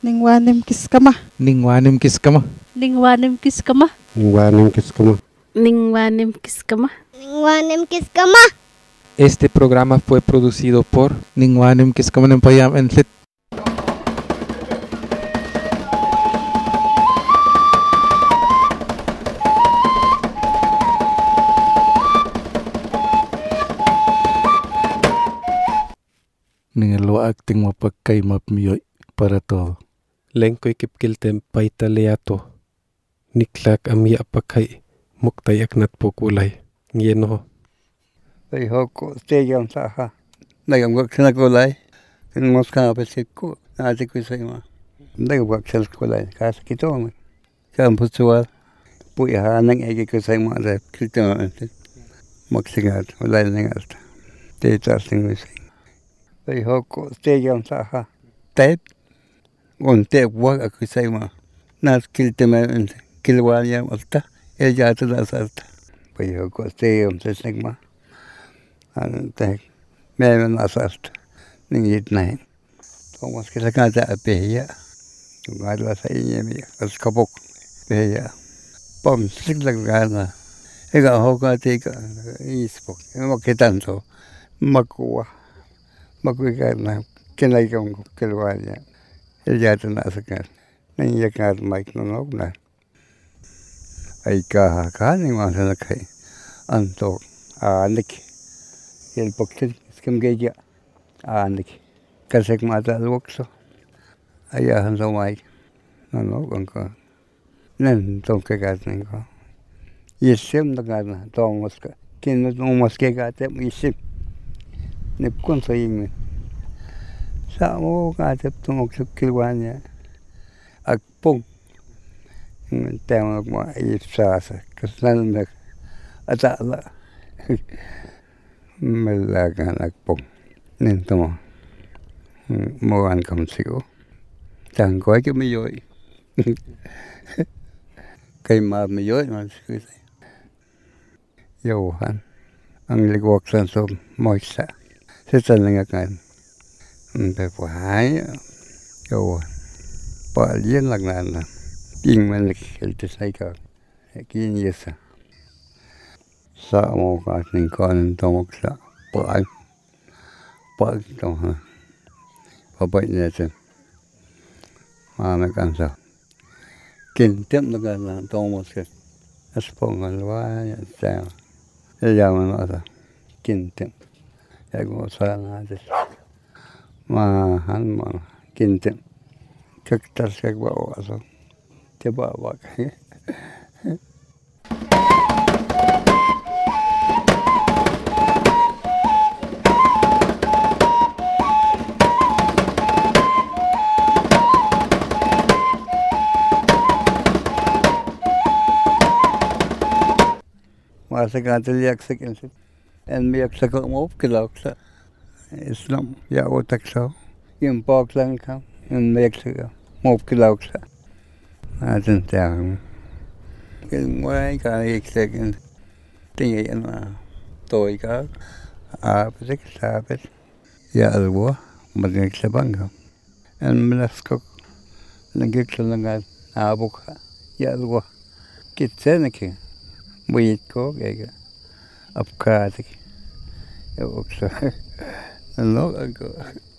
Ningwanim kiskama. Ningwanim kiskama. Ningwanim kiskama. Ningwanim kiskama. Ningwanim kiskama. Ningwanim kiskama. Este programa fue producido por Ningwanim Kiskama Nempayam Entlit. Ningelo acting mapakay mapmiyoy para todo. Lenko ikipkiltem paitaleato. Niklak ami apakay muktayak natpukulay. Ngeno. Ay hoko stadium saha. Nagam gaksan kulay. Kun moska apesiko. Ati kusayma. Nagam gaksan kulay. Kas kitong. Kam putual. Puya nang egi kusayma da kitong. Moksigat ulay nangat. Tetas tingusay. Ay hoko stadium saha. Tape. Un tape wag kusayma. Nas kiltema kilwanya alta. Ella ta da salta. Ay hoko stadium sesegma. Antek meven asalt ningit nahin Thomas kisa kata apeya ngadla sa inyemi as kapok peya pom siglag gana ega hoka tika ispok makitanto makwa makwigana kenay kong kelwanya elyata na sakar nangyakar mike nunok na ay kahakaning mga sanakay antok anik el poktel skem geja anik kasek mata alwokso aya hanso mai no konko nen tonke gatnen ko yesem da gadna tongoska kin no moske gate yesem ne kon so yimi sa mo gate tonok kilwania ak pong tema mo ifsasa kasnan mek atala Melagan akpong nento mo an kam sigo tang ko ke mi yoy kay ma mi yoy man sigo Johan ang ligwak san so moisa se tan nga kan pe puhay yo pa lien lagnan na ping man el te sai ka kin yesa sa mo ka ning kon tomok sa pa to ha pa ne te ma me kan sa kin tem na kan tomok sa aspong alwa ya sa ya ma na kin tem ya go sa na de ma han ma kin tem kaktar sa ba so te ba Masa kantil yaksak insit. En mi yaksak mo kilaksa. Islam ya otaksa. Yung paklan ka. En mi yaksak mo kilaksa. Atin tiyang. Kung may ka yaksak in. Tingay na toy ka. Apasik sapit. Ya alwa. Madagig sa bangka. En minaskok. Nagiksa lang abok. Ya alwa. Kitsenaki. Buyit ko kaya apkatik yoksa ano ako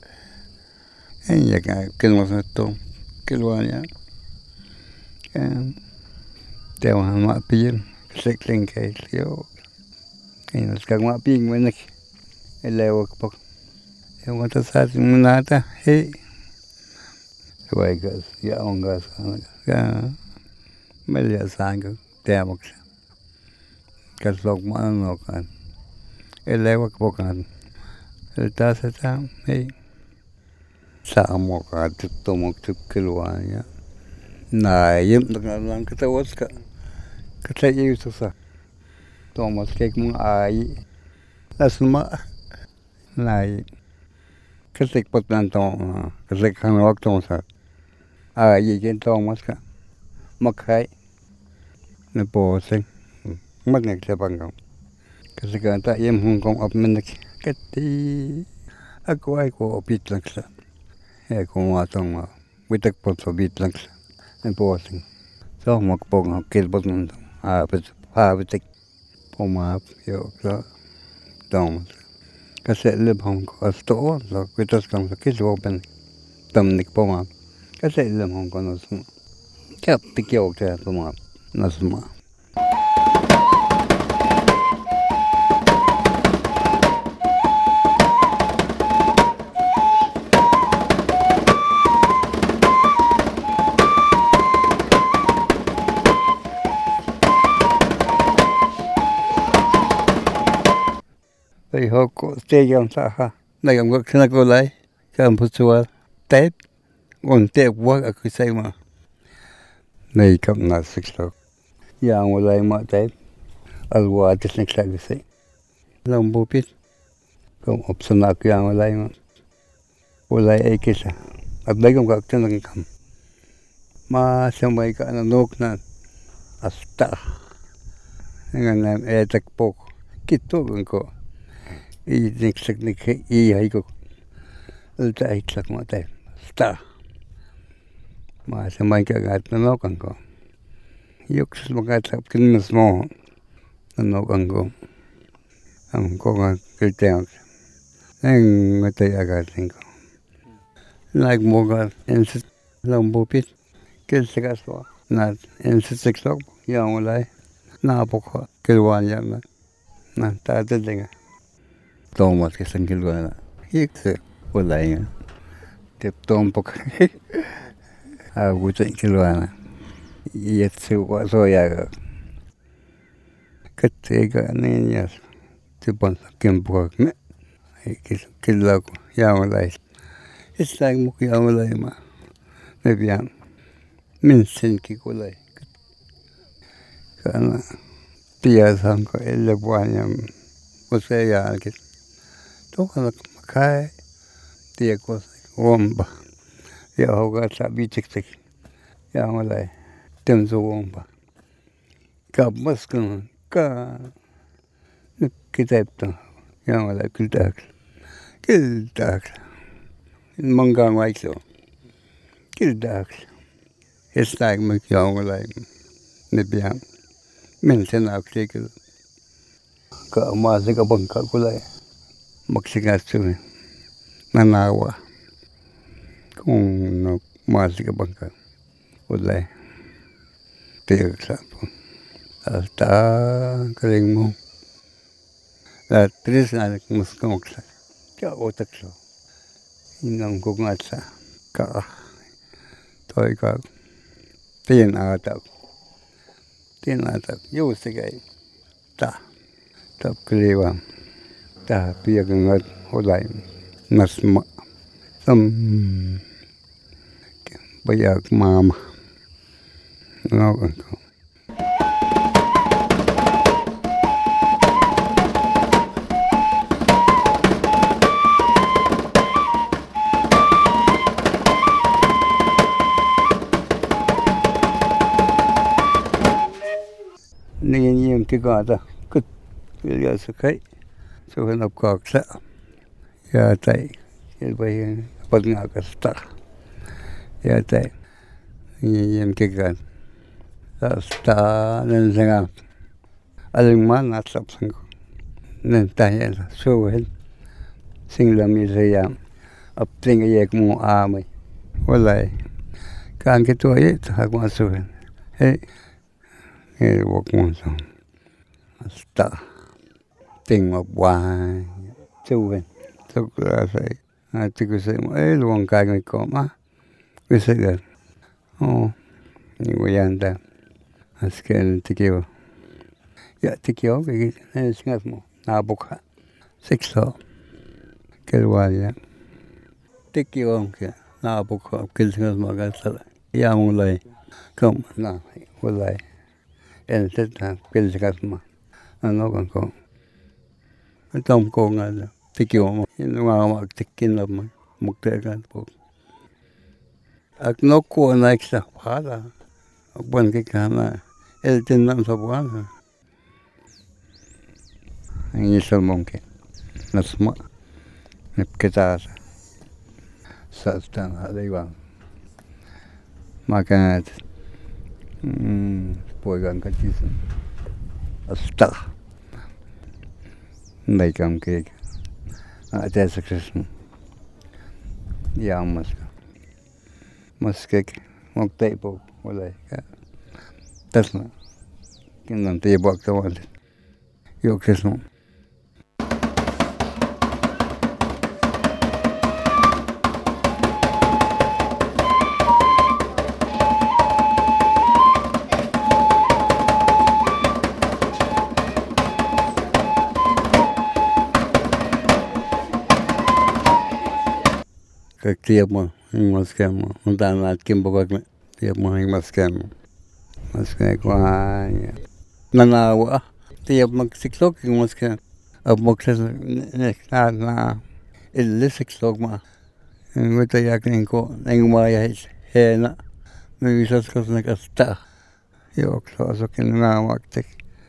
enya ka kilmas to kilwanya kan tewa ma pin sekling kay yo kaya ska ma pin menek elewak pok yung mata sa munata hey waigas ya ongas ka melia sanga temok Kaslog mo kan. Elewak po kan. Elta sa hey. Sa mo ka tumok kilwanya. Na yim lang katawas ka. Katay yuso sa. Thomas kek mong ay. Asma. Nay. Kasik pot nan tong. Kasik hanawak tong sa. Ay yen Thomas ka. Makhay. Naposing. Magnek sa bangkang. Kasi kanta yem hungkong apmenek kati ako ay ko opit lang sa. Ay ko matong Witak poto bitlangs. En posing. So makpong kilbot nun. Witak. Pomaap. Yo. So. Dom. Kasi libhong ko. Asto. So witas kang sa kilwopen. Tamnik pomaap. Kasi libhong ko nasma. Kaya tikyaw kaya pomaap. Nasma. Thì họ có chơi dòng xã ha, này cũng có khi nào có lấy, cái ông phụ chúa Tết, còn Tết quá ở cái xây mà, này cũng là sức lực, giờ ngồi lấy mà Tết, ở qua Tết này cái xây, lòng bố biết, cũng ốp sân nào kia ngồi lấy mà, ngồi lấy ấy kia sa, ở đây cũng có chân là cầm, mà xem mấy cái nó nốt nè, asta, ngay ngày ấy tắc bốc, kít tốt cũng có. Niksak hay ko ulta itlak mo tayo sta masamay kagat nanokan ko yuks magatap kinas mo nanokan ko ang ko nga kilteng ang matay agatin ko nagmoga ensit lambupit kilsikas po na ensit siksok yang ulay napoko kilwan yan na tatadinga Thomas cái sân kia luôn hiếc sự của lại tiếp tôm bọc của chuyện kia luôn yết sự quá rồi cái thế cái này nhá thì bọn kiếm bọc nữa cái lâu giàu lại ít sang một giàu lại mà để biết mình xin cái của lại cái là tia sang cái là quan nhầm có sẽ cái Tuolla kai tieko omba. Ja hoga sa bitik. Ja malai temzo omba. Ka maskun ka kitapta. Ja malai kiltak. Kiltak. Manga waikso. Kiltak. Estak mak ja malai. Ne biang. Men sena aktikil. Ka ma se ka bangka kulai. Magsingatsu nanawa kung no masi ka bangka ulay tiyak sa po alta kaling mo la tris na mas kamuksa kya otak so inang kukungat sa ka toy ka tinatak yu sigay ta tap kaliwang ta pia ngat holai nasma sam bayak mama ngau ko ni cái gọi ta cứ giờ sẽ thấy so when of course ya tai el bay pagna kasta ya tai yem ke gan sta nen senga aling man at sap sang nen tai so when sing la mi se ya ap ting ye mo a mai walai kan ke to ye ta ko so hey he wok mo so sta tình một hoài chú về tức là phải thì cái sự ấy luôn cái người có mà cái sự là những người ăn ta cái kêu ya thì kêu cái này sinh hoạt mà nào bốc hạ xích số cái loại ya thì kêu ông kia nào bốc hạ cái sinh hoạt mà cái sự ya một lời không nào một lời em sẽ làm cái sinh hoạt mà nó còn có trong cô nga thì kiểu mà mà tikin là một cái bộ nó cô này sao phá ra bên cái mà el tin năm sao quá anh sao mong cái nó smart cái ta sa tan ở đây vào Makan poigan kachisan. Asta. Naikam kek. Ada sekresan. Ya maskek moktai po walay ka. Tasna. Kinan tayo buwag tawal. Yok sesmo. Как tiap mo maskem mo untan at kimbogak me tiap mo maskem maskem ko nanawa tiap magsiklok yung maskem ab mokses na ilisiklok ma ngota yakin ko nangmaya hena misas kas nakasta yok so kinnamak tek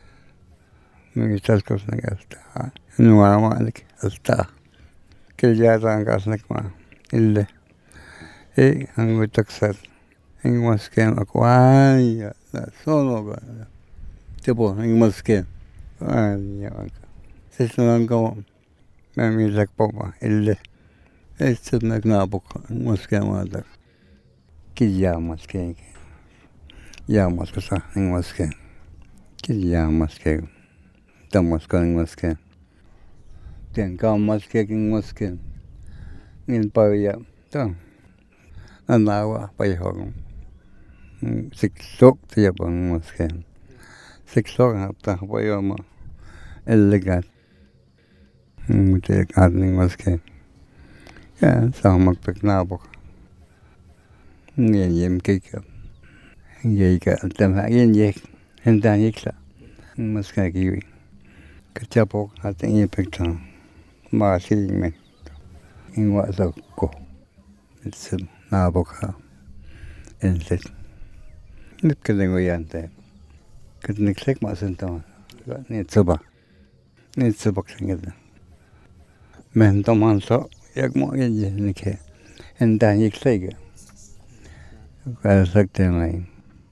misas kas nakasta nuama lik asta kiljatan kas nakma إلا إيه أنا تكسر إن مسكين أكوانيا لا صونو تبو إن مسكين أكوانيا سيسنا نقوم ما ميزك بابا إلا إيه سيدنا نابوك مسكين مادر كي يا مسكين يا مسكين صح إن مسكين كي يا مسكين تم مسكين إن مسكين تين كام مسكين إن مسكين Ngin paya to nanawa payhong siksok tiya bang masken siksok hapta payo mo elegat mutek adning masken ya sa magpeknabok ngin yem kika ngey ka tam ha yin yek hendan yekla masken kiwi kachapok ating yepekta ma siling men in what the go. It's a naboka and let Nipping away and there. Could neglect my center. Need soba. Need a boxing it. Men don't want so, yak more in the care. And then you say, I sucked them line.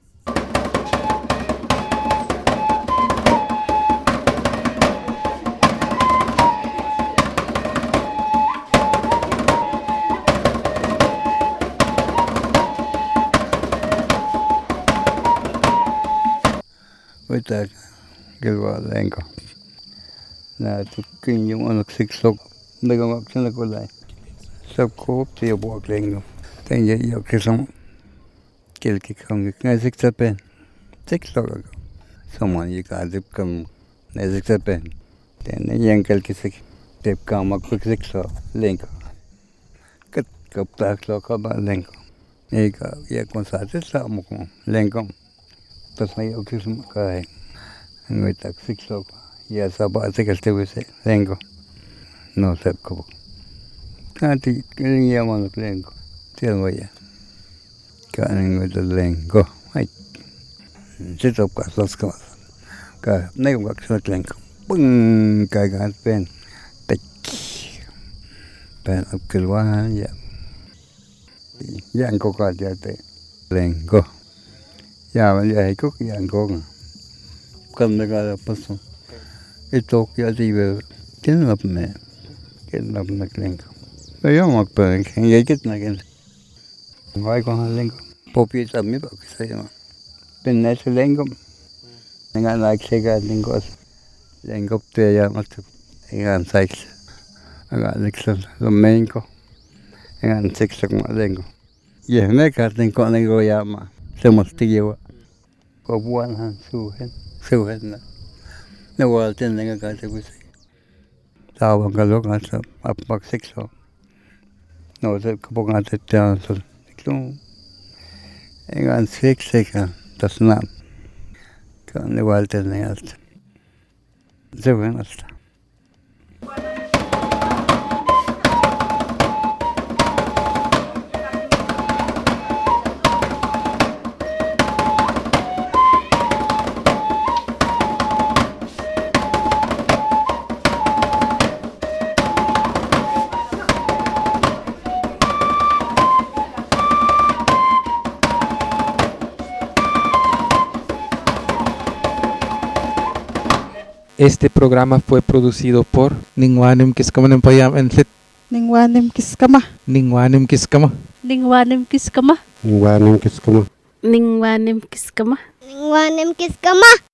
Với ta kêu gọi lên còn là tôi kinh những ông lực xích sốc đây còn ngọc chân là cô lại sắp cố tiêu buộc lên rồi thế vậy giờ cái sống kêu cái không ngay xích sắp bên xích sốc rồi xong rồi gì cả giúp cầm ngay xích sắp bên thế nên yang cái xích tiếp cầm mặc cái xích sốc lên còn cất cặp tác sốc các bạn lên còn này cả giờ con sát rất sợ một con lên còn tas na yo kisum kai người ta xích sốc ya sabah se kaste vese lengo no se ko kanti kinya man lengo tiang vaya ka người ta lengo ai se top ka sos ka nei ko ka lengo bung ka ga pen tek pen akilwa ya yang ko ka ja te lengo ya mà vậy có cái ăn con cầm được là bắt xong cái tốt cái gì về kiến lập mẹ kiến lập nạc lên bây giờ mặc bền cái gì cái này cái ngoài con lên bố bị tầm mấy bảo cái gì mà bên này sẽ lên không ngay lại xe cái lên có tiền ya mà chụp ngay sai ngay lịch sử làm mấy có ngay xích sắc mà lên có giờ này cái lên con lên rồi ya mà Somos tío, có buồn han su hết nè, nếu vào trên này cái gì cũng sao bằng cái lúc này sao áp bạc xích sao, nó sẽ có bằng cái tiền sao, cũng anh ăn xích à, tas nam, cái nếu vào trên này allt, så är det allt. Este programa fue producido por Ningwanim Kiskama Payam and Lit Ningwanim Kiskama. Ningwanim Kiskama. Ningwanim kiskama. Ningwanim kiskama. Ningwanim kiskama. Ningwanim kiskama.